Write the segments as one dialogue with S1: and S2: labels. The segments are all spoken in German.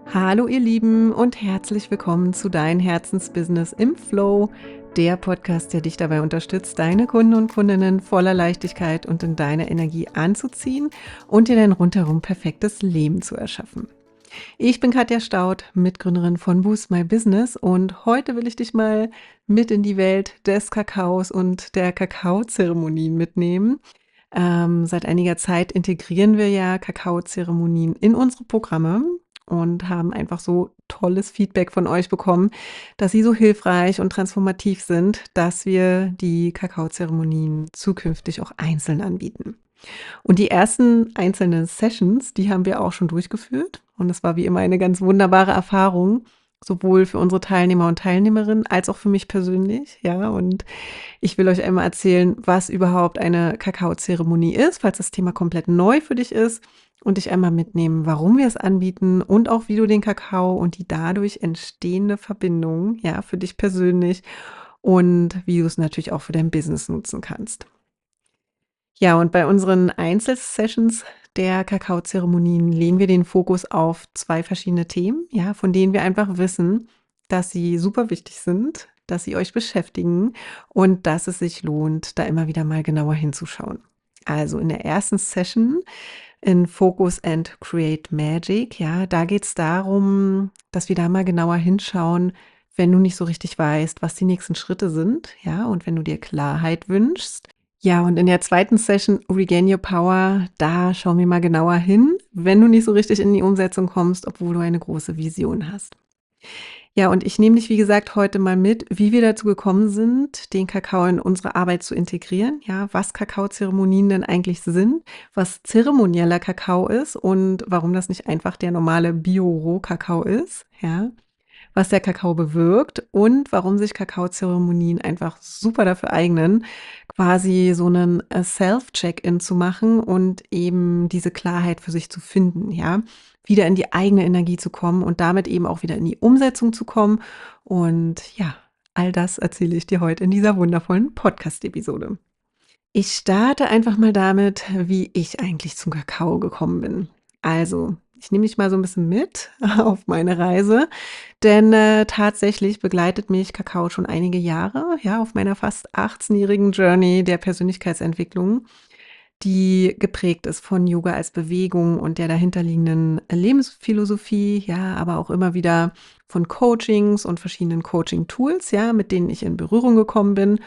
S1: Hallo ihr Lieben und herzlich willkommen zu Dein Herzensbusiness im Flow, der Podcast, der dich dabei unterstützt, deine Kunden und Kundinnen voller Leichtigkeit und in deiner Energie anzuziehen und dir dein rundherum perfektes Leben zu erschaffen. Ich bin Katja Staudt, Mitgründerin von Boost My Business, und heute will ich dich mal mit in die Welt des Kakaos und der Kakaozeremonien mitnehmen. Seit einiger Zeit integrieren wir ja Kakaozeremonien in unsere Programme und haben einfach so tolles Feedback von euch bekommen, dass sie so hilfreich und transformativ sind, dass wir die Kakaozeremonien zukünftig auch einzeln anbieten. Und die ersten einzelnen Sessions, die haben wir auch schon durchgeführt. Und es war wie immer eine ganz wunderbare Erfahrung, sowohl für unsere Teilnehmer und Teilnehmerinnen als auch für mich persönlich. Ja, und ich will euch einmal erzählen, was überhaupt eine Kakaozeremonie ist, falls das Thema komplett neu für dich ist, und dich einmal mitnehmen, warum wir es anbieten und auch wie du den Kakao und die dadurch entstehende Verbindung, ja, für dich persönlich und wie du es natürlich auch für dein Business nutzen kannst. Ja, und bei unseren Einzelsessions der Kakaozeremonien legen wir den Fokus auf 2 verschiedene Themen, ja, von denen wir einfach wissen, dass sie super wichtig sind, dass sie euch beschäftigen und dass es sich lohnt, da immer wieder mal genauer hinzuschauen. Also in der ersten Session in Focus and Create Magic, ja, da geht es darum, dass wir da mal genauer hinschauen, wenn du nicht so richtig weißt, was die nächsten Schritte sind, ja, und wenn du dir Klarheit wünschst. Ja, und in der zweiten Session Regain Your Power, da schauen wir mal genauer hin, wenn du nicht so richtig in die Umsetzung kommst, obwohl du eine große Vision hast. Ja, und ich nehme dich, wie gesagt, heute mal mit, wie wir dazu gekommen sind, den Kakao in unsere Arbeit zu integrieren. Ja, was Kakaozeremonien denn eigentlich sind, was zeremonieller Kakao ist und warum das nicht einfach der normale Bio-Rohkakao ist. Ja, was der Kakao bewirkt und warum sich Kakaozeremonien einfach super dafür eignen, quasi so einen Self-Check-in zu machen und eben diese Klarheit für sich zu finden, ja, wieder in die eigene Energie zu kommen und damit eben auch wieder in die Umsetzung zu kommen. Und ja, all das erzähle ich dir heute in dieser wundervollen Podcast-Episode. Ich starte einfach mal damit, wie ich eigentlich zum Kakao gekommen bin. Also, ich nehme dich mal so ein bisschen mit auf meine Reise, denn, tatsächlich begleitet mich Kakao schon einige Jahre, ja, auf meiner fast 18-jährigen Journey der Persönlichkeitsentwicklung, die geprägt ist von Yoga als Bewegung und der dahinterliegenden Lebensphilosophie, ja, aber auch immer wieder von Coachings und verschiedenen Coaching-Tools, ja, mit denen ich in Berührung gekommen bin.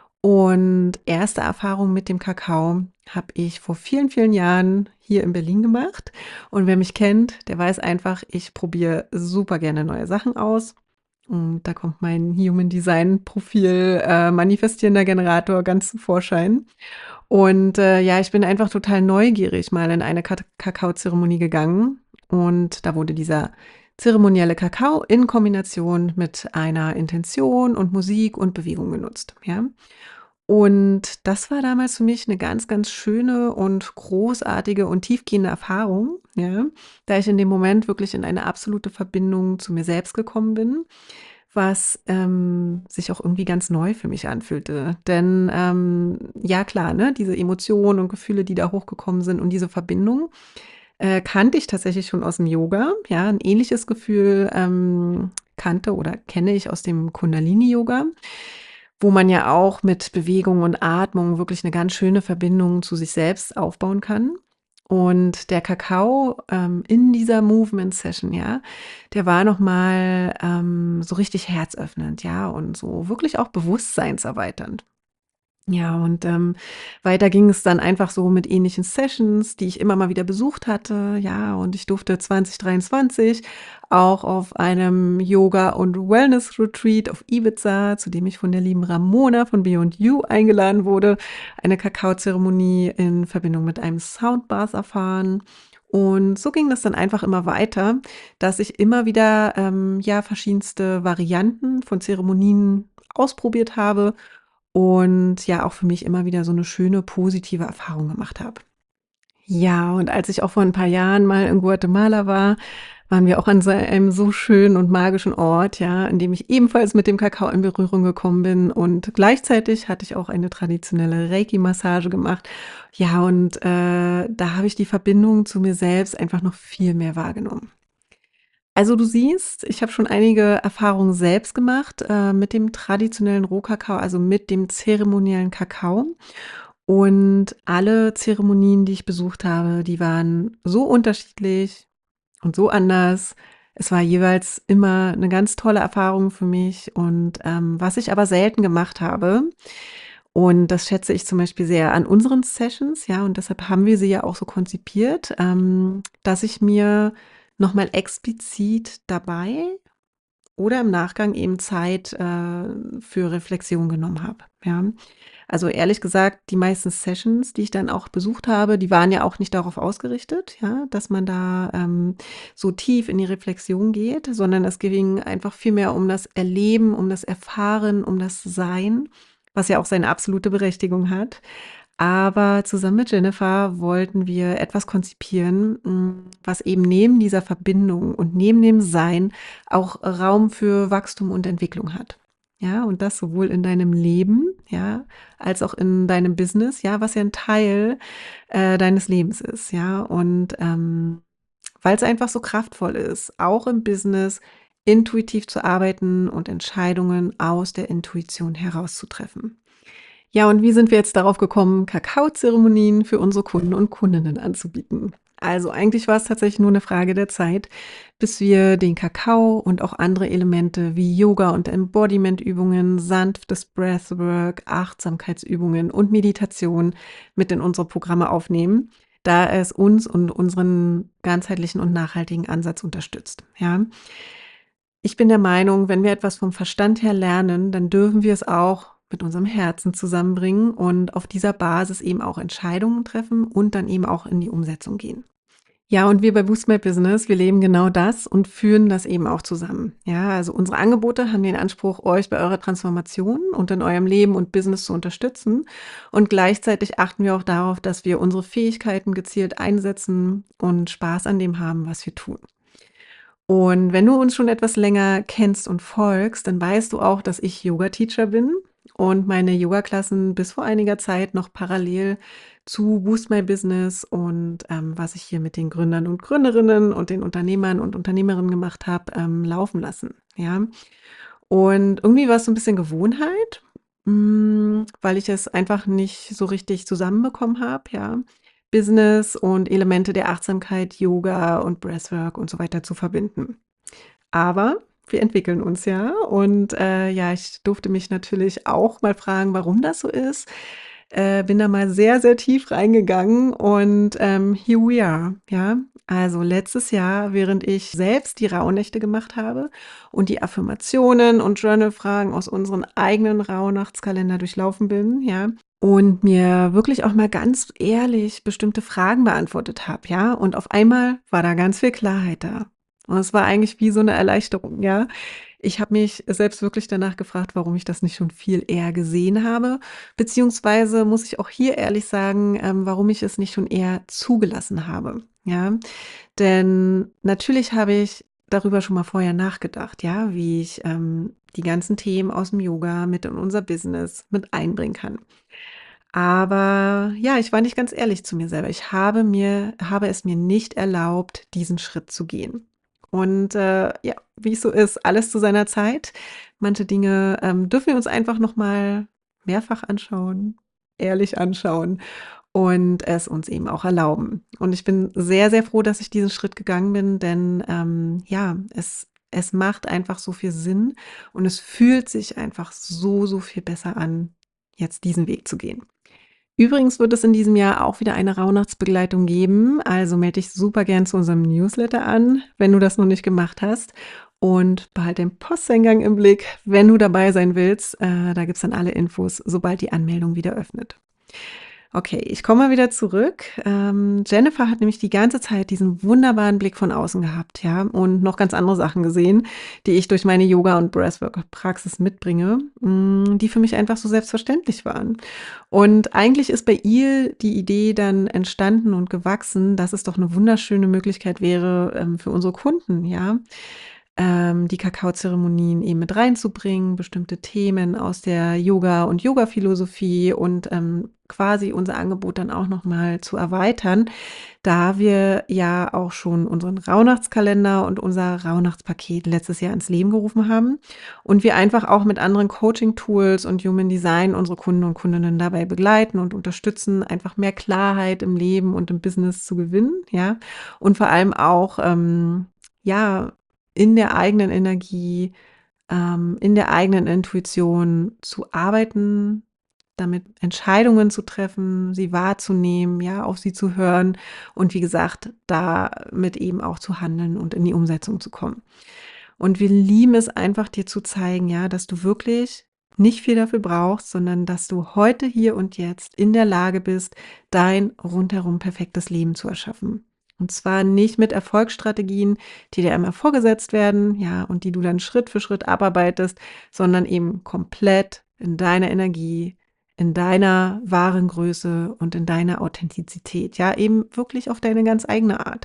S1: Und erste Erfahrung mit dem Kakao habe ich vor vielen, vielen Jahren hier in Berlin gemacht. Und wer mich kennt, der weiß einfach, ich probiere super gerne neue Sachen aus. Und da kommt mein Human Design Profil, manifestierender Generator ganz zum Vorschein. Und ja, ich bin einfach total neugierig mal in eine Kakaozeremonie gegangen. Und da wurde dieser zeremonielle Kakao in Kombination mit einer Intention und Musik und Bewegung genutzt. Ja. Und das war damals für mich eine ganz, ganz schöne und großartige und tiefgehende Erfahrung, ja, da ich in dem Moment wirklich in eine absolute Verbindung zu mir selbst gekommen bin, was, sich auch irgendwie ganz neu für mich anfühlte. Denn, ja klar, ne, diese Emotionen und Gefühle, die da hochgekommen sind und diese Verbindung, kannte ich tatsächlich schon aus dem Yoga. Ja, ein ähnliches Gefühl, kannte oder kenne ich aus dem Kundalini-Yoga, wo man ja auch mit Bewegung und Atmung wirklich eine ganz schöne Verbindung zu sich selbst aufbauen kann. Und der Kakao, in dieser Movement Session, ja, der war noch mal, so richtig herzöffnend, ja, und so wirklich auch bewusstseinserweiternd. Ja, und, weiter ging es dann einfach so mit ähnlichen Sessions, die ich immer mal wieder besucht hatte. Ja, und ich durfte 2023 auch auf einem Yoga und Wellness-Retreat auf Ibiza, zu dem ich von der lieben Ramona von Beyond You eingeladen wurde, eine Kakaozeremonie in Verbindung mit einem Soundbath erfahren. Und so ging das dann einfach immer weiter, dass ich immer wieder, ja, verschiedenste Varianten von Zeremonien ausprobiert habe und ja auch für mich immer wieder so eine schöne positive Erfahrung gemacht habe. Ja, und als ich auch vor ein paar Jahren mal in Guatemala war, waren wir auch an so einem so schönen und magischen Ort, ja, an dem ich ebenfalls mit dem Kakao in Berührung gekommen bin, und gleichzeitig hatte ich auch eine traditionelle Reiki-Massage gemacht. Ja, und, da habe ich die Verbindung zu mir selbst einfach noch viel mehr wahrgenommen. Also du siehst, ich habe schon einige Erfahrungen selbst gemacht mit dem traditionellen Rohkakao, also mit dem zeremoniellen Kakao. Und alle Zeremonien, die ich besucht habe, die waren so unterschiedlich und so anders. Es war jeweils immer eine ganz tolle Erfahrung für mich. Und was ich aber selten gemacht habe, und das schätze ich zum Beispiel sehr an unseren Sessions, ja, und deshalb haben wir sie ja auch so konzipiert, dass ich mir nochmal explizit dabei oder im Nachgang eben Zeit für Reflexion genommen habe. Ja. Also ehrlich gesagt, die meisten Sessions, die ich dann auch besucht habe, die waren ja auch nicht darauf ausgerichtet, ja, dass man da so tief in die Reflexion geht, sondern es ging einfach viel mehr um das Erleben, um das Erfahren, um das Sein, was ja auch seine absolute Berechtigung hat. Aber zusammen mit Jennifer wollten wir etwas konzipieren, was eben neben dieser Verbindung und neben dem Sein auch Raum für Wachstum und Entwicklung hat. Ja, und das sowohl in deinem Leben, ja, als auch in deinem Business, ja, was ja ein Teil deines Lebens ist, ja. Und weil es einfach so kraftvoll ist, auch im Business intuitiv zu arbeiten und Entscheidungen aus der Intuition herauszutreffen. Ja, und wie sind wir jetzt darauf gekommen, Kakaozeremonien für unsere Kunden und Kundinnen anzubieten? Also eigentlich war es tatsächlich nur eine Frage der Zeit, bis wir den Kakao und auch andere Elemente wie Yoga und Embodiment-Übungen, sanftes Breathwork, Achtsamkeitsübungen und Meditation mit in unsere Programme aufnehmen, da es uns und unseren ganzheitlichen und nachhaltigen Ansatz unterstützt. Ja. Ich bin der Meinung, wenn wir etwas vom Verstand her lernen, dann dürfen wir es auch mit unserem Herzen zusammenbringen und auf dieser Basis eben auch Entscheidungen treffen und dann eben auch in die Umsetzung gehen. Ja, und wir bei Boost My Business, wir leben genau das und führen das eben auch zusammen. Ja, also unsere Angebote haben den Anspruch, euch bei eurer Transformation und in eurem Leben und Business zu unterstützen. Und gleichzeitig achten wir auch darauf, dass wir unsere Fähigkeiten gezielt einsetzen und Spaß an dem haben, was wir tun. Und wenn du uns schon etwas länger kennst und folgst, dann weißt du auch, dass ich Yoga-Teacher bin und meine Yoga-Klassen bis vor einiger Zeit noch parallel zu Boost My Business und was ich hier mit den Gründern und Gründerinnen und den Unternehmern und Unternehmerinnen gemacht habe, laufen lassen. Ja. Und irgendwie war es so ein bisschen Gewohnheit, weil ich es einfach nicht so richtig zusammenbekommen habe, ja. Business und Elemente der Achtsamkeit, Yoga und Breathwork und so weiter zu verbinden. Aber wir entwickeln uns ja und ja, ich durfte mich natürlich auch mal fragen, warum das so ist. Bin da mal sehr, sehr tief reingegangen und here we are, ja. Also letztes Jahr, während ich selbst die Rauhnächte gemacht habe und die Affirmationen und Journal-Fragen aus unserem eigenen Rauhnachtskalender durchlaufen bin, ja, und mir wirklich auch mal ganz ehrlich bestimmte Fragen beantwortet habe, ja. Und auf einmal war da ganz viel Klarheit da. Und es war eigentlich wie so eine Erleichterung, ja. Ich habe mich selbst wirklich danach gefragt, warum ich das nicht schon viel eher gesehen habe, beziehungsweise muss ich auch hier ehrlich sagen, warum ich es nicht schon eher zugelassen habe, ja. Denn natürlich habe ich darüber schon mal vorher nachgedacht, ja, wie ich die ganzen Themen aus dem Yoga mit in unser Business mit einbringen kann. Aber ja, ich war nicht ganz ehrlich zu mir selber. Ich habe es mir nicht erlaubt, diesen Schritt zu gehen. Und ja, wie es so ist, alles zu seiner Zeit. Manche Dinge dürfen wir uns einfach noch mal mehrfach anschauen, ehrlich anschauen und es uns eben auch erlauben. Und ich bin sehr, sehr froh, dass ich diesen Schritt gegangen bin, denn ja, es macht einfach so viel Sinn und es fühlt sich einfach so, so viel besser an, jetzt diesen Weg zu gehen. Übrigens wird es in diesem Jahr auch wieder eine Rauhnachtsbegleitung geben, also melde dich super gern zu unserem Newsletter an, wenn du das noch nicht gemacht hast. Und behalte den Posteingang im Blick, wenn du dabei sein willst. Da gibt es dann alle Infos, sobald die Anmeldung wieder öffnet. Okay, ich komme mal wieder zurück. Jennifer hat nämlich die ganze Zeit diesen wunderbaren Blick von außen gehabt, ja, und noch ganz andere Sachen gesehen, die ich durch meine Yoga- und Breathwork-Praxis mitbringe, die für mich einfach so selbstverständlich waren. Und eigentlich ist bei ihr die Idee dann entstanden und gewachsen, dass es doch eine wunderschöne Möglichkeit wäre für unsere Kunden, ja, die Kakaozeremonien eben mit reinzubringen, bestimmte Themen aus der Yoga und Yoga-Philosophie und quasi unser Angebot dann auch nochmal zu erweitern, da wir ja auch schon unseren Rauhnachtskalender und unser Rauhnachtspaket letztes Jahr ins Leben gerufen haben und wir einfach auch mit anderen Coaching-Tools und Human Design unsere Kunden und Kundinnen dabei begleiten und unterstützen, einfach mehr Klarheit im Leben und im Business zu gewinnen, ja, und vor allem auch, ja, in der eigenen Energie, in der eigenen Intuition zu arbeiten, damit Entscheidungen zu treffen, sie wahrzunehmen, ja, auf sie zu hören und wie gesagt, damit eben auch zu handeln und in die Umsetzung zu kommen. Und wir lieben es einfach, dir zu zeigen, ja, dass du wirklich nicht viel dafür brauchst, sondern dass du heute, hier und jetzt in der Lage bist, dein rundherum perfektes Leben zu erschaffen. Und zwar nicht mit Erfolgsstrategien, die dir einmal vorgesetzt werden, ja, und die du dann Schritt für Schritt abarbeitest, sondern eben komplett in deiner Energie, in deiner wahren Größe und in deiner Authentizität, ja, eben wirklich auf deine ganz eigene Art.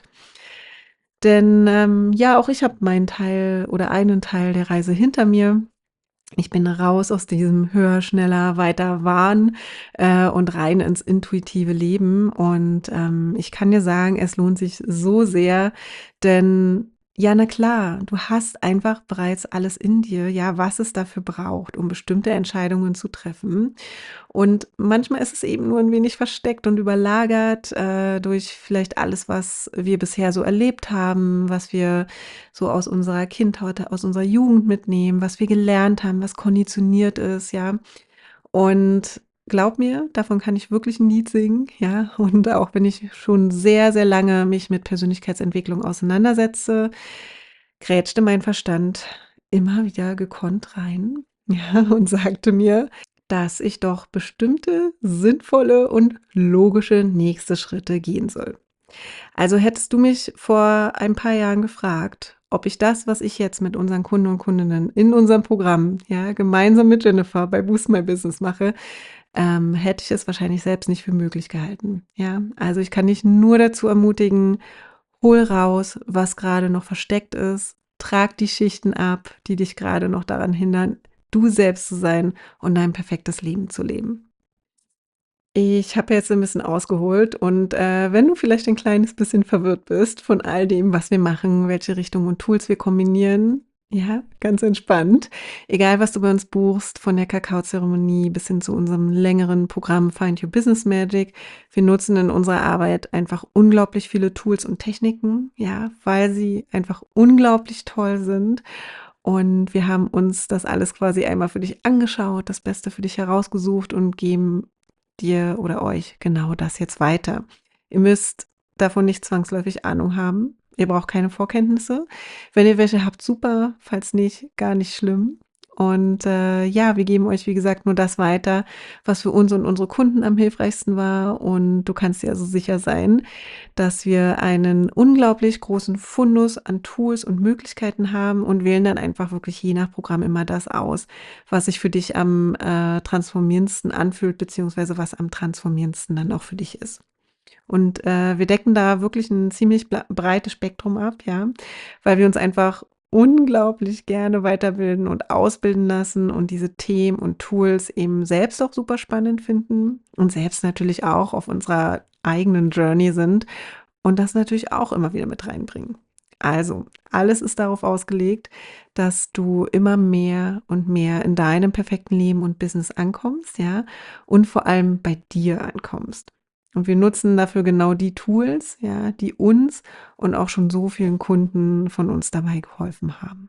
S1: Denn ja, auch ich habe meinen Teil oder einen Teil der Reise hinter mir. Ich bin raus aus diesem höher, schneller, weiter Wahn und rein ins intuitive Leben. Und ich kann dir sagen, es lohnt sich so sehr, denn ja, na klar, du hast einfach bereits alles in dir, ja, was es dafür braucht, um bestimmte Entscheidungen zu treffen. Und manchmal ist es eben nur ein wenig versteckt und überlagert durch vielleicht alles, was wir bisher so erlebt haben, was wir so aus unserer Kindheit, aus unserer Jugend mitnehmen, was wir gelernt haben, was konditioniert ist, ja. Und glaub mir, davon kann ich wirklich ein Lied singen, ja. Und auch wenn ich schon sehr, sehr lange mich mit Persönlichkeitsentwicklung auseinandersetze, grätschte mein Verstand immer wieder gekonnt rein, ja, und sagte mir, dass ich doch bestimmte sinnvolle und logische nächste Schritte gehen soll. Also hättest du mich vor ein paar Jahren gefragt, ob ich das, was ich jetzt mit unseren Kunden und Kundinnen in unserem Programm, ja, gemeinsam mit Jennifer bei Boost My Business mache, hätte ich es wahrscheinlich selbst nicht für möglich gehalten. Ja, also ich kann dich nur dazu ermutigen, hol raus, was gerade noch versteckt ist, trag die Schichten ab, die dich gerade noch daran hindern, du selbst zu sein und dein perfektes Leben zu leben. Ich habe jetzt ein bisschen ausgeholt und wenn du vielleicht ein kleines bisschen verwirrt bist von all dem, was wir machen, welche Richtungen und Tools wir kombinieren, ja, ganz entspannt. Egal, was du bei uns buchst, von der Kakaozeremonie bis hin zu unserem längeren Programm Find Your Business Magic. Wir nutzen in unserer Arbeit einfach unglaublich viele Tools und Techniken, ja, weil sie einfach unglaublich toll sind. Und wir haben uns das alles quasi einmal für dich angeschaut, das Beste für dich herausgesucht und geben dir oder euch genau das jetzt weiter. Ihr müsst davon nicht zwangsläufig Ahnung haben. Ihr braucht keine Vorkenntnisse. Wenn ihr welche habt, super. Falls nicht, gar nicht schlimm. Und ja, wir geben euch, wie gesagt, nur das weiter, was für uns und unsere Kunden am hilfreichsten war. Und du kannst dir also sicher sein, dass wir einen unglaublich großen Fundus an Tools und Möglichkeiten haben und wählen dann einfach wirklich je nach Programm immer das aus, was sich für dich am transformierendsten anfühlt, beziehungsweise was am transformierendsten dann auch für dich ist. Und wir decken da wirklich ein ziemlich breites Spektrum ab, ja, weil wir uns einfach unglaublich gerne weiterbilden und ausbilden lassen und diese Themen und Tools eben selbst auch super spannend finden und selbst natürlich auch auf unserer eigenen Journey sind und das natürlich auch immer wieder mit reinbringen. Also, alles ist darauf ausgelegt, dass du immer mehr und mehr in deinem perfekten Leben und Business ankommst, ja, und vor allem bei dir ankommst. Und wir nutzen dafür genau die Tools, ja, die uns und auch schon so vielen Kunden von uns dabei geholfen haben.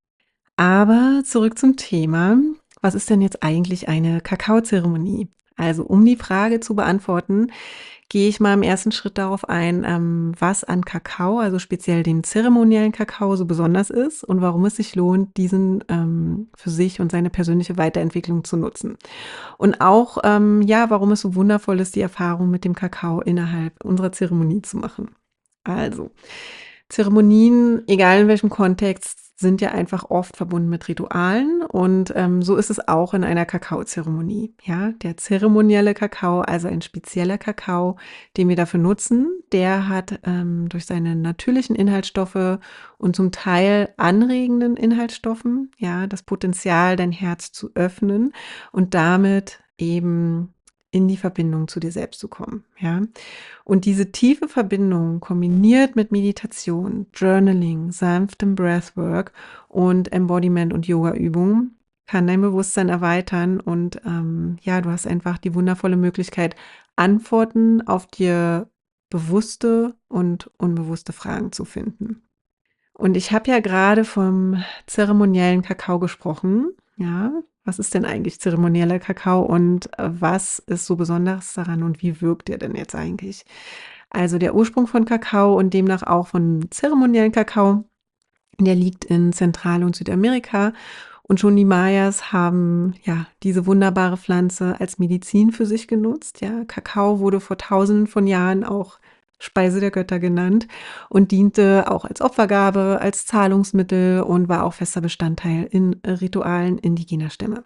S1: Aber zurück zum Thema. Was ist denn jetzt eigentlich eine Kakaozeremonie? Also, um die Frage zu beantworten, gehe ich mal im ersten Schritt darauf ein, was an Kakao, also speziell den zeremoniellen Kakao, so besonders ist und warum es sich lohnt, diesen für sich und seine persönliche Weiterentwicklung zu nutzen. Und auch, ja, warum es so wundervoll ist, die Erfahrung mit dem Kakao innerhalb unserer Zeremonie zu machen. Also, Zeremonien, egal in welchem Kontext, sind ja einfach oft verbunden mit Ritualen und so ist es auch in einer Kakaozeremonie. Ja, der zeremonielle Kakao, also ein spezieller Kakao, den wir dafür nutzen, der hat durch seine natürlichen Inhaltsstoffe und zum Teil anregenden Inhaltsstoffen, ja, das Potenzial, dein Herz zu öffnen und damit eben in die Verbindung zu dir selbst zu kommen. Ja, und diese tiefe Verbindung kombiniert mit Meditation, Journaling, sanftem Breathwork und Embodiment und Yoga-Übungen kann dein Bewusstsein erweitern und ja, du hast einfach die wundervolle Möglichkeit, Antworten auf dir bewusste und unbewusste Fragen zu finden. Und ich habe ja gerade vom zeremoniellen Kakao gesprochen. Ja, was ist denn eigentlich zeremonieller Kakao und was ist so besonders daran und wie wirkt der denn jetzt eigentlich? Also der Ursprung von Kakao und demnach auch von zeremoniellen Kakao, der liegt in Zentral- und Südamerika. Und schon die Mayas haben ja diese wunderbare Pflanze als Medizin für sich genutzt. Ja, Kakao wurde vor Tausenden von Jahren auch Speise der Götter genannt und diente auch als Opfergabe, als Zahlungsmittel und war auch fester Bestandteil in Ritualen indigener Stämme.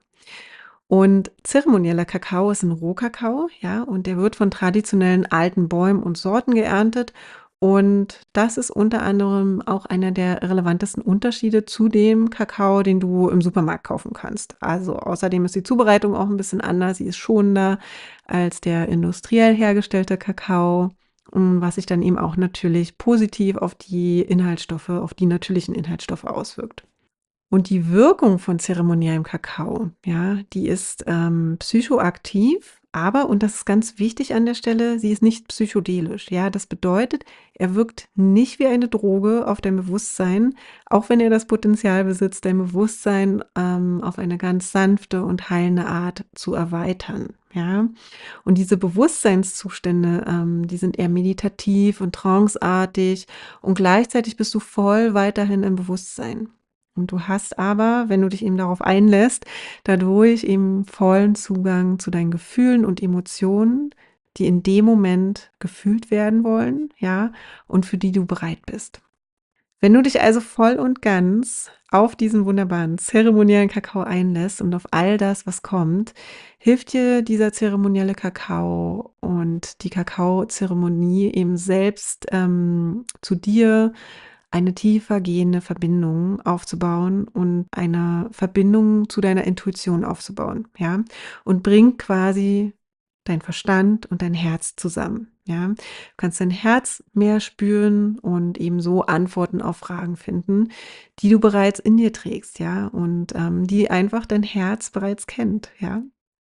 S1: Und zeremonieller Kakao ist ein Rohkakao, ja, und der wird von traditionellen alten Bäumen und Sorten geerntet. Und das ist unter anderem auch einer der relevantesten Unterschiede zu dem Kakao, den du im Supermarkt kaufen kannst. Also außerdem ist die Zubereitung auch ein bisschen anders. Sie ist schonender als der industriell hergestellte Kakao, was sich dann eben auch natürlich positiv auf die Inhaltsstoffe, auf die natürlichen Inhaltsstoffe auswirkt. Und die Wirkung von zeremoniellem Kakao, ja, die ist psychoaktiv, aber, und das ist ganz wichtig an der Stelle, sie ist nicht psychedelisch. Ja, das bedeutet, er wirkt nicht wie eine Droge auf dein Bewusstsein, auch wenn er das Potenzial besitzt, dein Bewusstsein auf eine ganz sanfte und heilende Art zu erweitern. Ja, und diese Bewusstseinszustände, die sind eher meditativ und tranceartig und gleichzeitig bist du voll weiterhin im Bewusstsein. Und du hast aber, wenn du dich eben darauf einlässt, dadurch eben vollen Zugang zu deinen Gefühlen und Emotionen, die in dem Moment gefühlt werden wollen, ja, und für die du bereit bist. Wenn du dich also voll und ganz auf diesen wunderbaren zeremoniellen Kakao einlässt und auf all das, was kommt, hilft dir dieser zeremonielle Kakao und die Kakaozeremonie eben selbst zu dir eine tiefer gehende Verbindung aufzubauen und eine Verbindung zu deiner Intuition aufzubauen, ja, und bringt quasi dein Verstand und dein Herz zusammen, ja. Du kannst dein Herz mehr spüren und eben so Antworten auf Fragen finden, die du bereits in dir trägst, ja, und die einfach dein Herz bereits kennt, ja.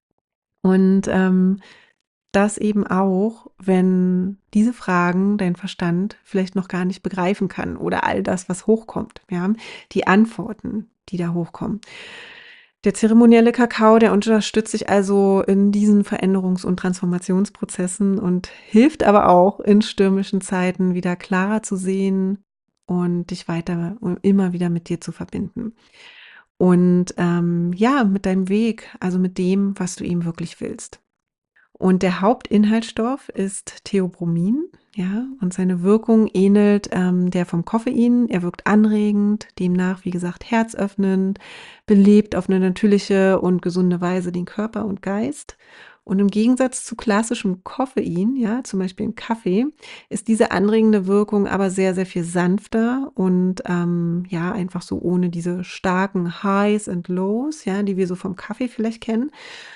S1: Und das eben auch, wenn diese Fragen dein Verstand vielleicht noch gar nicht begreifen kann oder all das, was hochkommt, ja, die Antworten, die da hochkommen. Der zeremonielle Kakao, der unterstützt dich also in diesen Veränderungs- und Transformationsprozessen und hilft aber auch in stürmischen Zeiten wieder klarer zu sehen und dich weiter immer wieder mit dir zu verbinden. Und ja, mit deinem Weg, also mit dem, was du eben wirklich willst. Und der Hauptinhaltsstoff ist Theobromin, ja, und seine Wirkung ähnelt der vom Koffein. Er wirkt anregend, demnach, wie gesagt, herzöffnend, belebt auf eine natürliche und gesunde Weise den Körper und Geist. Und im Gegensatz zu klassischem Koffein, ja, zum Beispiel im Kaffee, ist diese anregende Wirkung aber sehr, sehr viel sanfter und ja, einfach so ohne diese starken Highs und Lows, ja, die wir so vom Kaffee vielleicht kennen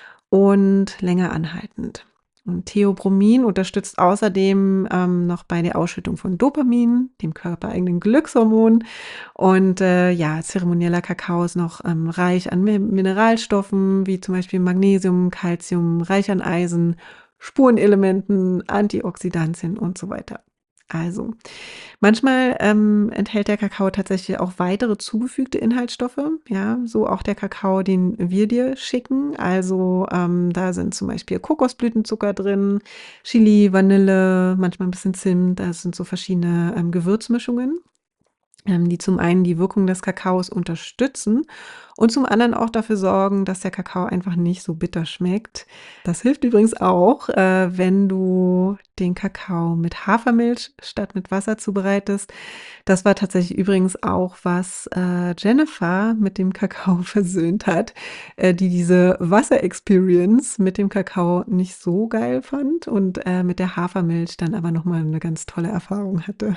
S1: und länger anhaltend. Und Theobromin unterstützt außerdem noch bei der Ausschüttung von Dopamin, dem körpereigenen Glückshormon. Und ja, zeremonieller Kakao ist noch reich an Mineralstoffen, wie zum Beispiel Magnesium, Calcium, reich an Eisen, Spurenelementen, Antioxidantien und so weiter. Also, manchmal enthält der Kakao tatsächlich auch weitere zugefügte Inhaltsstoffe, ja, so auch der Kakao, den wir dir schicken. Also da sind zum Beispiel Kokosblütenzucker drin, Chili, Vanille, manchmal ein bisschen Zimt, das sind so verschiedene Gewürzmischungen. die zum einen die Wirkung des Kakaos unterstützen und zum anderen auch dafür sorgen, dass der Kakao einfach nicht so bitter schmeckt. Das hilft übrigens auch, wenn du den Kakao mit Hafermilch statt mit Wasser zubereitest. Das war tatsächlich übrigens auch, was Jennifer mit dem Kakao versöhnt hat, die diese Wasser-Experience mit dem Kakao nicht so geil fand und mit der Hafermilch dann aber nochmal eine ganz tolle Erfahrung hatte.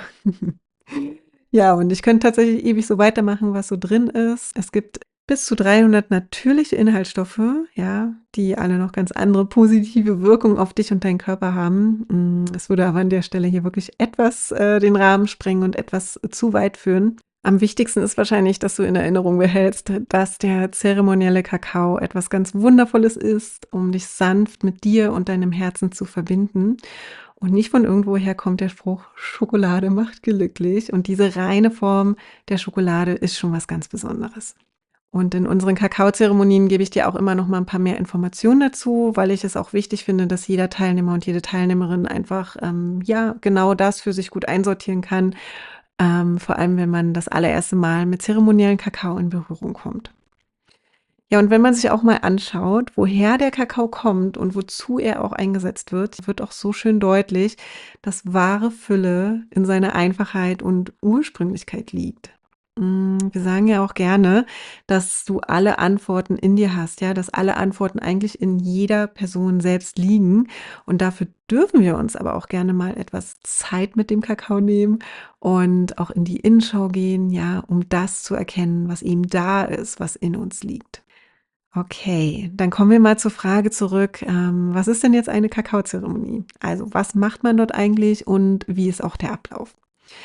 S1: Ja, und ich könnte tatsächlich ewig so weitermachen, was so drin ist. Es gibt bis zu 300 natürliche Inhaltsstoffe, ja, die alle noch ganz andere positive Wirkungen auf dich und deinen Körper haben. Es würde aber an der Stelle hier wirklich etwas den Rahmen sprengen und etwas zu weit führen. Am wichtigsten ist wahrscheinlich, dass du in Erinnerung behältst, dass der zeremonielle Kakao etwas ganz Wundervolles ist, um dich sanft mit dir und deinem Herzen zu verbinden. Und nicht von irgendwoher kommt der Spruch, Schokolade macht glücklich. Und diese reine Form der Schokolade ist schon was ganz Besonderes. Und in unseren Kakaozeremonien gebe ich dir auch immer noch mal ein paar mehr Informationen dazu, weil ich es auch wichtig finde, dass jeder Teilnehmer und jede Teilnehmerin einfach ja genau das für sich gut einsortieren kann. Vor allem, wenn man das allererste Mal mit zeremoniellen Kakao in Berührung kommt. Ja, und wenn man sich auch mal anschaut, woher der Kakao kommt und wozu er auch eingesetzt wird auch so schön deutlich, dass wahre Fülle in seiner Einfachheit und Ursprünglichkeit liegt. Wir sagen ja auch gerne, dass du alle Antworten in dir hast, ja, dass alle Antworten eigentlich in jeder Person selbst liegen. Und dafür dürfen wir uns aber auch gerne mal etwas Zeit mit dem Kakao nehmen und auch in die Innenschau gehen, ja, um das zu erkennen, was eben da ist, was in uns liegt. Okay, dann kommen wir mal zur Frage zurück. Was ist denn jetzt eine Kakaozeremonie? Also, was macht man dort eigentlich und wie ist auch der Ablauf?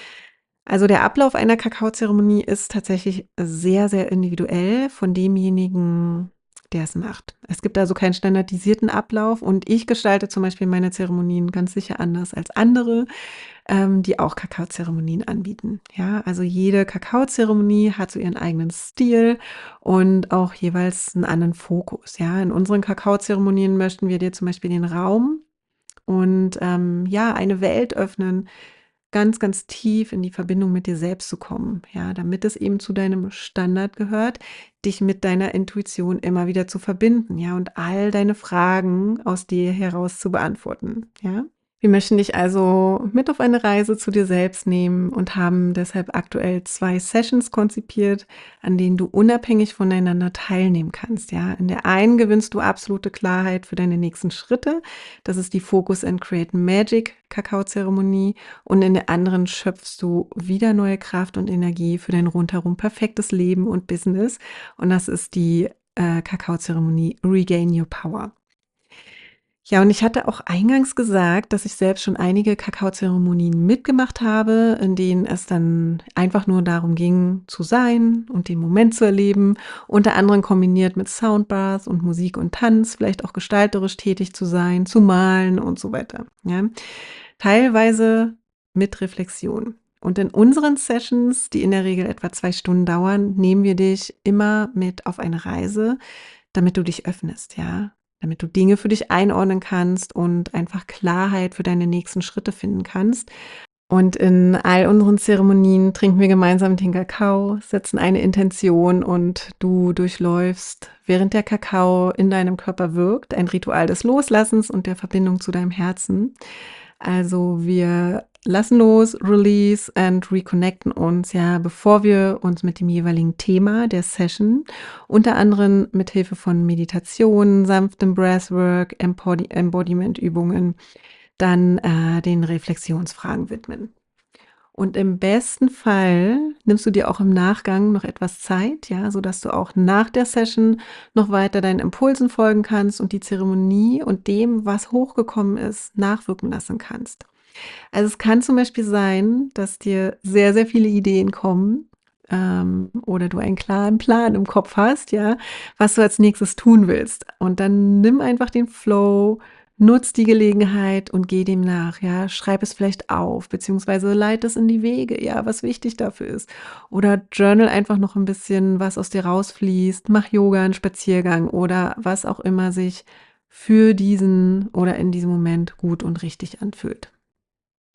S1: Also, der Ablauf einer Kakaozeremonie ist tatsächlich sehr, sehr individuell von demjenigen, der es macht. Es gibt also keinen standardisierten Ablauf und ich gestalte zum Beispiel meine Zeremonien ganz sicher anders als andere, die auch Kakaozeremonien anbieten. Ja, also jede Kakaozeremonie hat so ihren eigenen Stil und auch jeweils einen anderen Fokus. Ja, in unseren Kakaozeremonien möchten wir dir zum Beispiel den Raum und ja, eine Welt öffnen, ganz, ganz tief in die Verbindung mit dir selbst zu kommen, ja, damit es eben zu deinem Standard gehört, dich mit deiner Intuition immer wieder zu verbinden, ja, und all deine Fragen aus dir heraus zu beantworten, ja. Wir möchten dich also mit auf eine Reise zu dir selbst nehmen und haben deshalb aktuell 2 Sessions konzipiert, an denen du unabhängig voneinander teilnehmen kannst, ja. In der einen gewinnst du absolute Klarheit für deine nächsten Schritte. Das ist die Focus and Create Magic Kakaozeremonie und in der anderen schöpfst du wieder neue Kraft und Energie für dein rundherum perfektes Leben und Business und das ist die Kakaozeremonie Regain Your Power. Ja, und ich hatte auch eingangs gesagt, dass ich selbst schon einige Kakaozeremonien mitgemacht habe, in denen es dann einfach nur darum ging, zu sein und den Moment zu erleben, unter anderem kombiniert mit Soundbath und Musik und Tanz, vielleicht auch gestalterisch tätig zu sein, zu malen und so weiter. Ja. Teilweise mit Reflexion. Und in unseren Sessions, die in der Regel etwa 2 Stunden dauern, nehmen wir dich immer mit auf eine Reise, damit du dich öffnest, ja, damit du Dinge für dich einordnen kannst und einfach Klarheit für deine nächsten Schritte finden kannst. Und in all unseren Zeremonien trinken wir gemeinsam den Kakao, setzen eine Intention und du durchläufst, während der Kakao in deinem Körper wirkt, ein Ritual des Loslassens und der Verbindung zu deinem Herzen. Also wir lassen los, release and reconnecten uns, ja, bevor wir uns mit dem jeweiligen Thema der Session, unter anderem mit Hilfe von Meditation, sanftem Breathwork, Embodiment-Übungen, dann den Reflexionsfragen widmen. Und im besten Fall nimmst du dir auch im Nachgang noch etwas Zeit, ja, sodass du auch nach der Session noch weiter deinen Impulsen folgen kannst und die Zeremonie und dem, was hochgekommen ist, nachwirken lassen kannst. Also es kann zum Beispiel sein, dass dir sehr, sehr viele Ideen kommen oder du einen klaren Plan im Kopf hast, ja, was du als nächstes tun willst. Und dann nimm einfach den Flow, nutz die Gelegenheit und geh dem nach, ja. Schreib es vielleicht auf, beziehungsweise leite es in die Wege, ja, was wichtig dafür ist. Oder journal einfach noch ein bisschen, was aus dir rausfließt. Mach Yoga, einen Spaziergang oder was auch immer sich für diesen oder in diesem Moment gut und richtig anfühlt.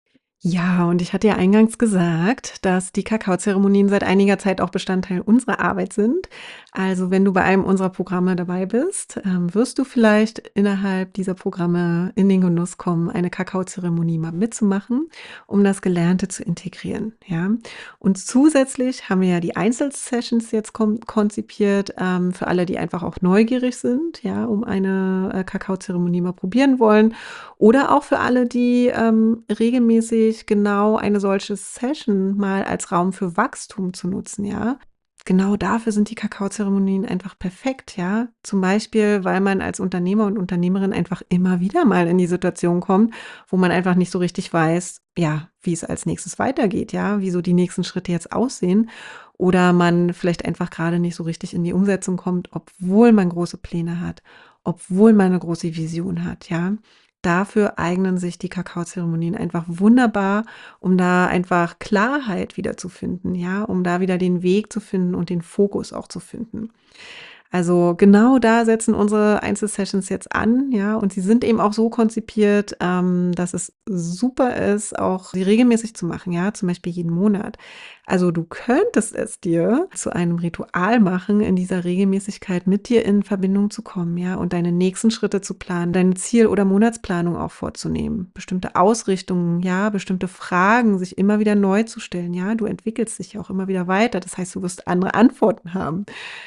S1: Ja, und ich hatte ja eingangs gesagt, dass die Kakaozeremonien seit einiger Zeit auch Bestandteil unserer Arbeit sind. Also wenn du bei einem unserer Programme dabei bist, wirst du vielleicht innerhalb dieser Programme in den Genuss kommen, eine Kakaozeremonie mal mitzumachen, um das Gelernte zu integrieren. Ja? Und zusätzlich haben wir ja die Einzelsessions jetzt konzipiert, für alle, die einfach auch neugierig sind, ja, um eine Kakaozeremonie mal probieren wollen. Oder auch für alle, die, regelmäßig genau eine solche Session mal als Raum für Wachstum zu nutzen, ja? Genau dafür sind die Kakaozeremonien einfach perfekt, ja? Zum Beispiel, weil man als Unternehmer und Unternehmerin einfach immer wieder mal in die Situation kommt, wo man einfach nicht so richtig weiß, ja, wie es als Nächstes weitergeht, ja? Wie so die nächsten Schritte jetzt aussehen. Oder man vielleicht einfach gerade nicht so richtig in die Umsetzung kommt, obwohl man große Pläne hat, obwohl man eine große Vision hat, ja? Dafür eignen sich die Kakaozeremonien einfach wunderbar, um da einfach Klarheit wiederzufinden, ja, um da wieder den Weg zu finden und den Fokus auch zu finden. Also genau da setzen unsere Einzelsessions jetzt an, ja, und sie sind eben auch so konzipiert, dass es super ist, auch sie regelmäßig zu machen, ja, zum Beispiel jeden Monat. Also du könntest es dir zu einem Ritual machen, in dieser Regelmäßigkeit mit dir in Verbindung zu kommen, ja, und deine nächsten Schritte zu planen, deine Ziel- oder Monatsplanung auch vorzunehmen, bestimmte Ausrichtungen, ja, bestimmte Fragen sich immer wieder neu zu stellen, ja. Du entwickelst dich ja auch immer wieder weiter. Das heißt, du wirst andere Antworten haben.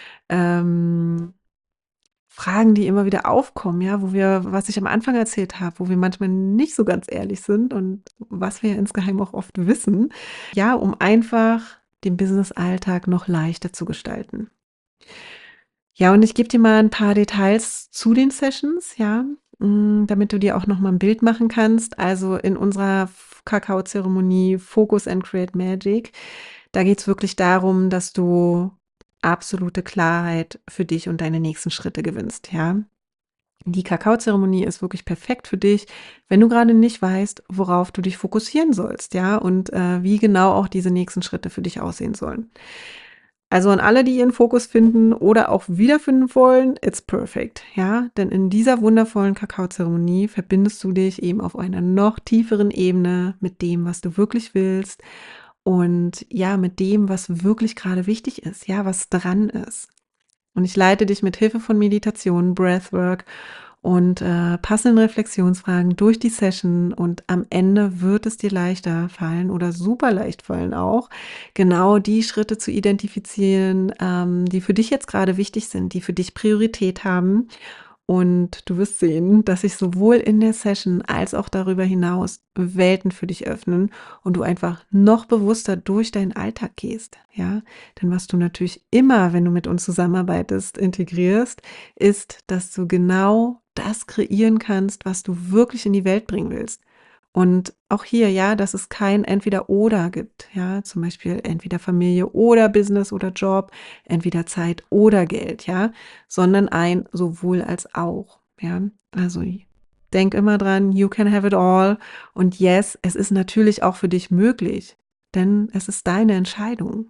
S1: Ähm, Fragen, die immer wieder aufkommen, ja, wo wir was ich am Anfang erzählt habe, wo wir manchmal nicht so ganz ehrlich sind und was wir ja insgeheim auch oft wissen, ja, um einfach den Business-Alltag noch leichter zu gestalten. Ja, und ich gebe dir mal ein paar Details zu den Sessions, ja, damit du dir auch noch mal 'n Bild machen kannst. Also, in unserer Kakaozeremonie Focus and Create Magic, da geht's wirklich darum, dass du absolute Klarheit für dich und deine nächsten Schritte gewinnst, ja? Die Kakaozeremonie ist wirklich perfekt für dich, wenn du gerade nicht weißt, worauf du dich fokussieren sollst, ja, und, wie genau auch diese nächsten Schritte für dich aussehen sollen. Also an alle, die ihren Fokus finden oder auch wiederfinden wollen, it's perfect, ja? Denn in dieser wundervollen Kakaozeremonie verbindest du dich eben auf einer noch tieferen Ebene mit dem, was du wirklich willst und ja, mit dem, was wirklich gerade wichtig ist, ja, was dran ist. Und ich leite dich mit Hilfe von Meditation, Breathwork und passenden Reflexionsfragen durch die Session und am Ende wird es dir leichter fallen oder super leicht fallen auch, genau die Schritte zu identifizieren, die für dich jetzt gerade wichtig sind, die für dich Priorität haben und du wirst sehen, dass sich sowohl in der Session als auch darüber hinaus Welten für dich öffnen und du einfach noch bewusster durch deinen Alltag gehst, ja? Denn was du natürlich immer, wenn du mit uns zusammenarbeitest, integrierst, ist, dass du genau das kreieren kannst, was du wirklich in die Welt bringen willst. Und auch hier, ja, dass es kein Entweder-Oder gibt, ja, zum Beispiel entweder Familie oder Business oder Job, entweder Zeit oder Geld, ja, sondern ein sowohl als auch, ja. Also denk immer dran, you can have it all. Und yes, es ist natürlich auch für dich möglich, denn es ist deine Entscheidung.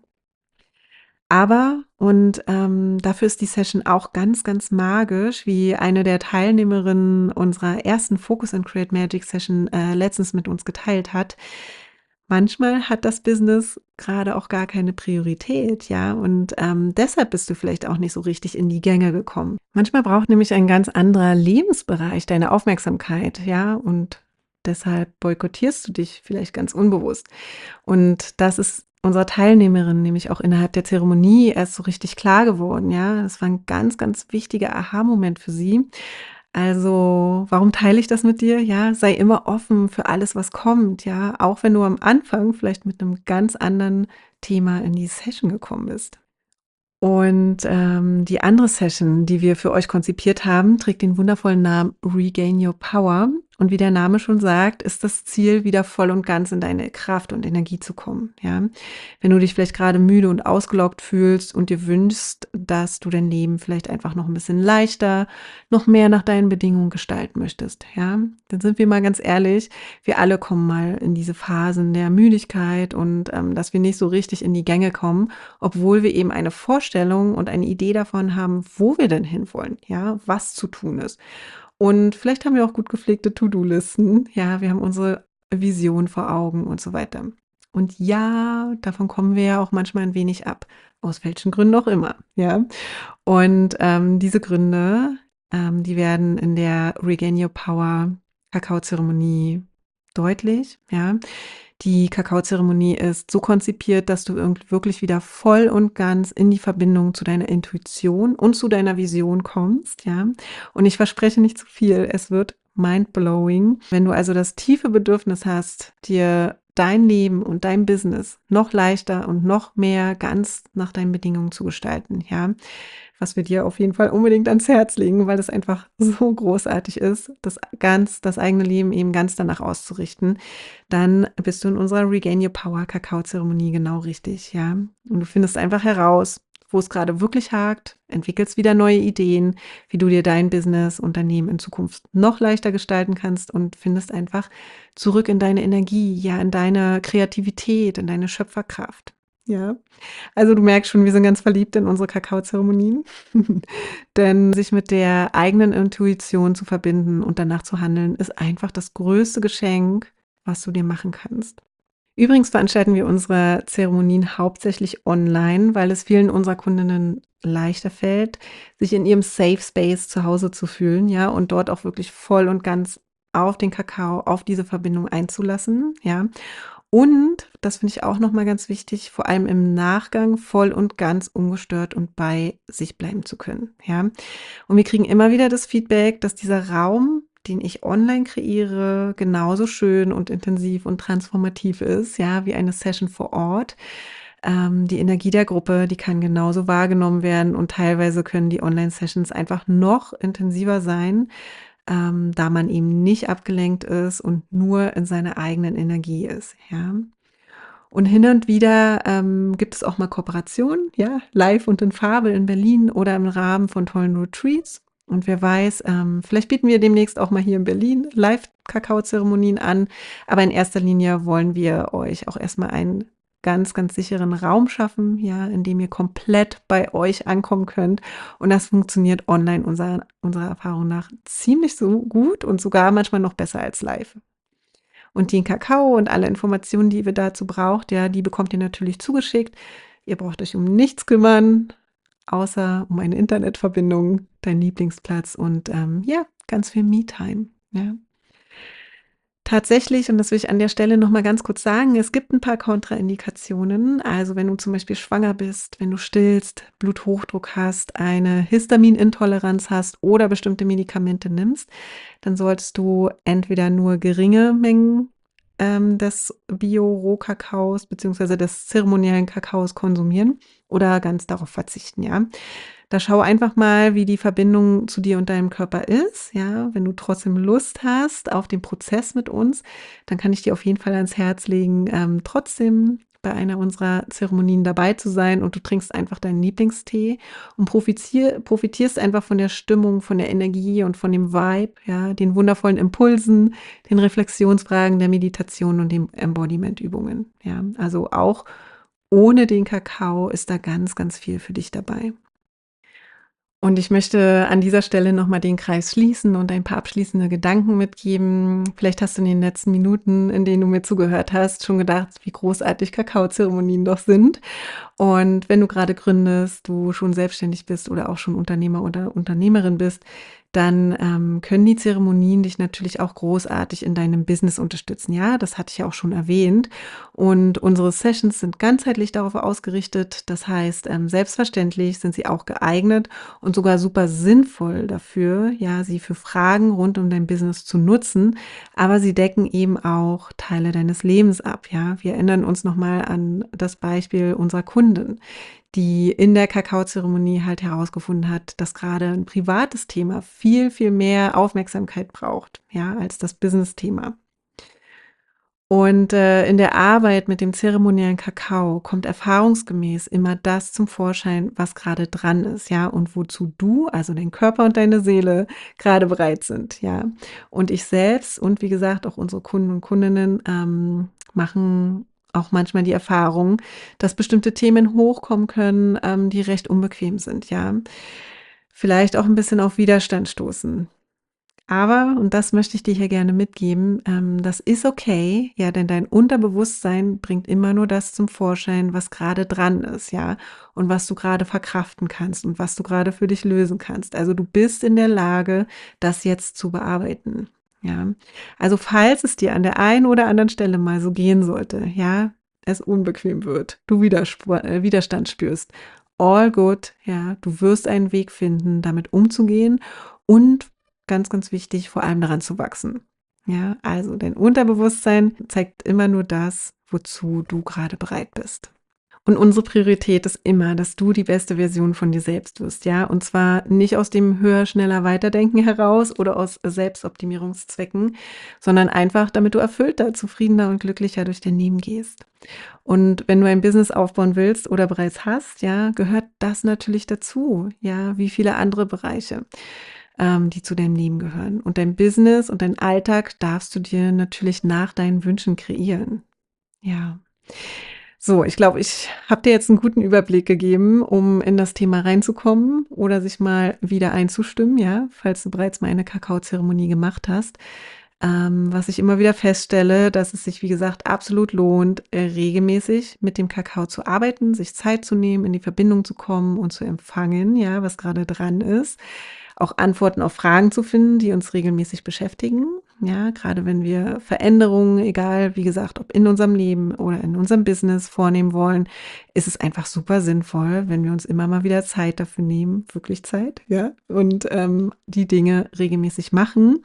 S1: Aber und, dafür ist die Session auch ganz, ganz magisch, wie eine der Teilnehmerinnen unserer ersten Focus and Create Magic Session, letztens mit uns geteilt hat. Manchmal hat das Business gerade auch gar keine Priorität, ja, und, deshalb bist du vielleicht auch nicht so richtig in die Gänge gekommen. Manchmal braucht nämlich ein ganz anderer Lebensbereich deine Aufmerksamkeit, ja, und deshalb boykottierst du dich vielleicht ganz unbewusst. Und das ist unserer Teilnehmerin nämlich auch innerhalb der Zeremonie erst so richtig klar geworden, ja. Das war ein ganz, ganz wichtiger Aha-Moment für sie. Also, warum teile ich das mit dir? Ja, sei immer offen für alles, was kommt, ja, auch wenn du am Anfang vielleicht mit einem ganz anderen Thema in die Session gekommen bist. Und, die andere Session, die wir für euch konzipiert haben, trägt den wundervollen Namen „Regain Your Power“. Und wie der Name schon sagt, ist das Ziel, wieder voll und ganz in deine Kraft und Energie zu kommen, ja? Wenn du dich vielleicht gerade müde und ausgelaugt fühlst und dir wünschst, dass du dein Leben vielleicht einfach noch ein bisschen leichter, noch mehr nach deinen Bedingungen gestalten möchtest, ja? Dann sind wir mal ganz ehrlich, wir alle kommen mal in diese Phasen der Müdigkeit und, dass wir nicht so richtig in die Gänge kommen, obwohl wir eben eine Vorstellung und eine Idee davon haben, wo wir denn hinwollen, ja, was zu tun ist. Und vielleicht haben wir auch gut gepflegte To-do-Listen. Ja, wir haben unsere Vision vor Augen und so weiter. Und ja, davon kommen wir ja auch manchmal ein wenig ab, aus welchen Gründen auch immer, ja. Und, diese Gründe, die werden in der Regain Your Power Kakaozeremonie deutlich, ja. Die Kakaozeremonie ist so konzipiert, dass du wirklich wieder voll und ganz in die Verbindung zu deiner Intuition und zu deiner Vision kommst, ja. Und ich verspreche nicht zu viel, es wird mindblowing. Wenn du also das tiefe Bedürfnis hast, dir dein Leben und dein Business noch leichter und noch mehr ganz nach deinen Bedingungen zu gestalten, ja, was wir dir auf jeden Fall unbedingt ans Herz legen, weil es einfach so großartig ist, das eigene Leben eben ganz danach auszurichten, dann bist du in unserer Regain Your Power Kakaozeremonie genau richtig, ja. Und du findest einfach heraus, wo es gerade wirklich hakt, entwickelst wieder neue Ideen, wie du dir dein Business, Unternehmen in Zukunft noch leichter gestalten kannst und findest einfach zurück in deine Energie, ja, in deine Kreativität, in deine Schöpferkraft, ja. Also, du merkst schon, wir sind ganz verliebt in unsere Kakaozeremonien. Denn sich mit der eigenen Intuition zu verbinden und danach zu handeln, ist einfach das größte Geschenk, was du dir machen kannst. Übrigens veranstalten wir unsere Zeremonien hauptsächlich online, weil es vielen unserer Kundinnen leichter fällt, sich in ihrem Safe Space zu Hause zu fühlen, ja, und dort auch wirklich voll und ganz auf den Kakao, auf diese Verbindung einzulassen, ja. Und, das finde ich auch noch mal ganz wichtig, vor allem im Nachgang voll und ganz ungestört und bei sich bleiben zu können, ja? Und wir kriegen immer wieder das Feedback, dass dieser Raum, den ich online kreiere, genauso schön und intensiv und transformativ ist, ja, wie eine Session vor Ort. Die Energie der Gruppe, die kann genauso wahrgenommen werden und teilweise können die Online-Sessions einfach noch intensiver sein, da man eben nicht abgelenkt ist und nur in seiner eigenen Energie ist, ja. Und hin und wieder, gibt es auch mal Kooperationen, ja, live und in Farbe in Berlin oder im Rahmen von tollen Retreats. Und wer weiß, vielleicht bieten wir demnächst auch mal hier in Berlin Live-Kakaozeremonien an. Aber in erster Linie wollen wir euch auch erstmal einen ganz, ganz sicheren Raum schaffen, ja, in dem ihr komplett bei euch ankommen könnt. Und das funktioniert online unserer Erfahrung nach ziemlich so gut und sogar manchmal noch besser als live. Und den Kakao und alle Informationen, die ihr dazu braucht, ja, die bekommt ihr natürlich zugeschickt. Ihr braucht euch um nichts kümmern, außer um eine Internetverbindung, deinen Lieblingsplatz und, ja, ganz viel Me-Time, ja. Tatsächlich, und das will ich an der Stelle noch mal ganz kurz sagen, es gibt ein paar Kontraindikationen. Also, wenn du zum Beispiel schwanger bist, wenn du stillst, Bluthochdruck hast, eine Histaminintoleranz hast oder bestimmte Medikamente nimmst, dann solltest du entweder nur geringe Mengen, des Bio-Rohkakaos beziehungsweise des zeremoniellen Kakaos konsumieren oder ganz darauf verzichten, ja. Da schau einfach mal, wie die Verbindung zu dir und deinem Körper ist, ja. Wenn du trotzdem Lust hast auf den Prozess mit uns, dann kann ich dir auf jeden Fall ans Herz legen, trotzdem bei einer unserer Zeremonien dabei zu sein und du trinkst einfach deinen Lieblingstee und profitierst einfach von der Stimmung, von der Energie und von dem Vibe, ja, den wundervollen Impulsen, den Reflexionsfragen, der Meditation und den Embodiment-Übungen, ja. Also auch ohne den Kakao ist da ganz, ganz viel für dich dabei. Und ich möchte an dieser Stelle noch mal den Kreis schließen und ein paar abschließende Gedanken mitgeben. Vielleicht hast du in den letzten Minuten, in denen du mir zugehört hast, schon gedacht, wie großartig Kakaozeremonien doch sind. Und wenn du gerade gründest, du schon selbstständig bist oder auch schon Unternehmer oder Unternehmerin bist, dann können die Zeremonien dich natürlich auch großartig in deinem Business unterstützen. Ja, das hatte ich ja auch schon erwähnt. Und unsere Sessions sind ganzheitlich darauf ausgerichtet. Das heißt, selbstverständlich sind sie auch geeignet und sogar super sinnvoll dafür, ja, sie für Fragen rund um dein Business zu nutzen. Aber sie decken eben auch Teile deines Lebens ab. Ja, wir erinnern uns nochmal an das Beispiel unserer Kundin, die in der Kakaozeremonie halt herausgefunden hat, dass gerade ein privates Thema viel, viel mehr Aufmerksamkeit braucht, ja, als das Business-Thema. Und, in der Arbeit mit dem zeremoniellen Kakao kommt erfahrungsgemäß immer das zum Vorschein, was gerade dran ist, ja, und wozu du, also dein Körper und deine Seele, gerade bereit sind, ja. Und ich selbst und wie gesagt auch unsere Kunden und Kundinnen, machen auch manchmal die Erfahrung, dass bestimmte Themen hochkommen können, die recht unbequem sind, ja. Vielleicht auch ein bisschen auf Widerstand stoßen. Aber, und das möchte ich dir hier gerne mitgeben, das ist okay, ja, denn dein Unterbewusstsein bringt immer nur das zum Vorschein, was gerade dran ist, ja, und was du gerade verkraften kannst und was du gerade für dich lösen kannst. Also du bist in der Lage, das jetzt zu bearbeiten, ja. Also falls es dir an der einen oder anderen Stelle mal so gehen sollte, ja, es unbequem wird, du Widerstand spürst, all good, ja, du wirst einen Weg finden, damit umzugehen und ganz, ganz wichtig, vor allem daran zu wachsen. Ja, also dein Unterbewusstsein zeigt immer nur das, wozu du gerade bereit bist. Und unsere Priorität ist immer, dass du die beste Version von dir selbst wirst, ja? Und zwar nicht aus dem höher, schneller, weiterdenken heraus oder aus Selbstoptimierungszwecken, sondern einfach, damit du erfüllter, zufriedener und glücklicher durch dein Leben gehst. Und wenn du ein Business aufbauen willst oder bereits hast, ja, gehört das natürlich dazu, ja, wie viele andere Bereiche, die zu deinem Leben gehören. Und dein Business und dein Alltag darfst du dir natürlich nach deinen Wünschen kreieren. Ja. So, ich glaube, ich habe dir jetzt einen guten Überblick gegeben, um in das Thema reinzukommen oder sich mal wieder einzustimmen, ja, falls du bereits mal eine Kakaozeremonie gemacht hast. Was ich immer wieder feststelle, dass es sich, wie gesagt, absolut lohnt, regelmäßig mit dem Kakao zu arbeiten, sich Zeit zu nehmen, in die Verbindung zu kommen und zu empfangen, ja, was gerade dran ist. Auch Antworten auf Fragen zu finden, die uns regelmäßig beschäftigen. Ja, gerade wenn wir Veränderungen, egal wie gesagt, ob in unserem Leben oder in unserem Business vornehmen wollen, ist es einfach super sinnvoll, wenn wir uns immer mal wieder Zeit dafür nehmen, wirklich Zeit, ja, und die Dinge regelmäßig machen,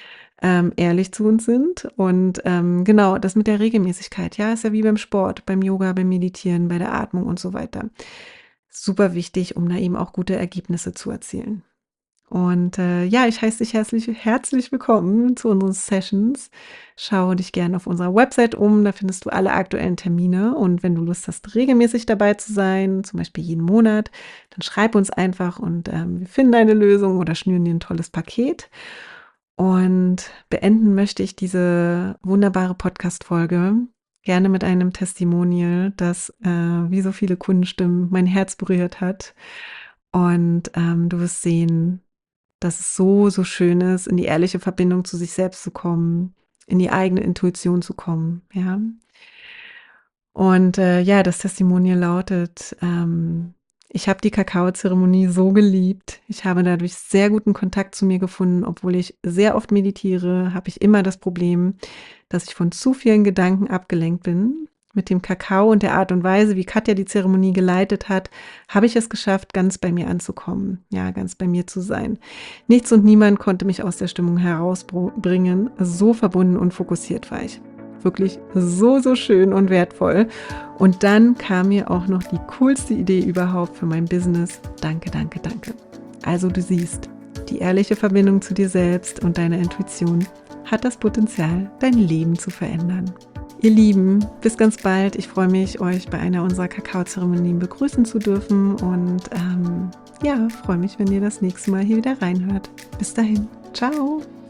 S1: ehrlich zu uns sind. Und genau, das mit der Regelmäßigkeit, ja, ist ja wie beim Sport, beim Yoga, beim Meditieren, bei der Atmung und so weiter. Super wichtig, um da eben auch gute Ergebnisse zu erzielen. Und ja, ich heiße dich herzlich willkommen zu unseren Sessions. Schau dich gerne auf unserer Website um, da findest du alle aktuellen Termine. Und wenn du Lust hast, regelmäßig dabei zu sein, zum Beispiel jeden Monat, dann schreib uns einfach und wir finden eine Lösung oder schnüren dir ein tolles Paket. Und beenden möchte ich diese wunderbare Podcast-Folge gerne mit einem Testimonial, das wie so viele Kundenstimmen mein Herz berührt hat. Und du wirst sehen, dass es so, so schön ist, in die ehrliche Verbindung zu sich selbst zu kommen, in die eigene Intuition zu kommen, ja. Und ja, das Testimonial lautet, ich habe die Kakaozeremonie so geliebt. Ich habe dadurch sehr guten Kontakt zu mir gefunden. Obwohl ich sehr oft meditiere, habe ich immer das Problem, dass ich von zu vielen Gedanken abgelenkt bin. Mit dem Kakao und der Art und Weise, wie Katja die Zeremonie geleitet hat, habe ich es geschafft, ganz bei mir anzukommen, ja, ganz bei mir zu sein. Nichts und niemand konnte mich aus der Stimmung herausbringen. So verbunden und fokussiert war ich. Wirklich so, so schön und wertvoll. Und dann kam mir auch noch die coolste Idee überhaupt für mein Business. Danke, danke, danke. Also du siehst, die ehrliche Verbindung zu dir selbst und deiner Intuition hat das Potenzial, dein Leben zu verändern. Ihr Lieben, bis ganz bald. Ich freue mich, euch bei einer unserer Kakaozeremonien begrüßen zu dürfen und ja, freue mich, wenn ihr das nächste Mal hier wieder reinhört. Bis dahin, ciao!